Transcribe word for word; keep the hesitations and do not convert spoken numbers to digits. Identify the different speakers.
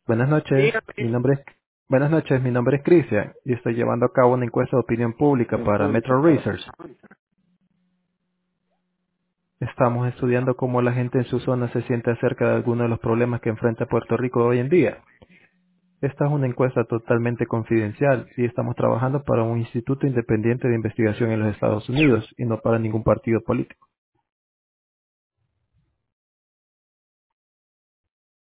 Speaker 1: Buenas noches, mi
Speaker 2: Dígame.
Speaker 1: nombre es Buenas noches, mi nombre es Cristian y estoy llevando a cabo una encuesta de opinión pública para Metro Research. Estamos estudiando cómo la gente en su zona se siente acerca de algunos de los problemas que enfrenta Puerto Rico hoy en día. Esta es una encuesta totalmente confidencial y estamos trabajando para un instituto independiente de investigación en los Estados Unidos y no para ningún partido político.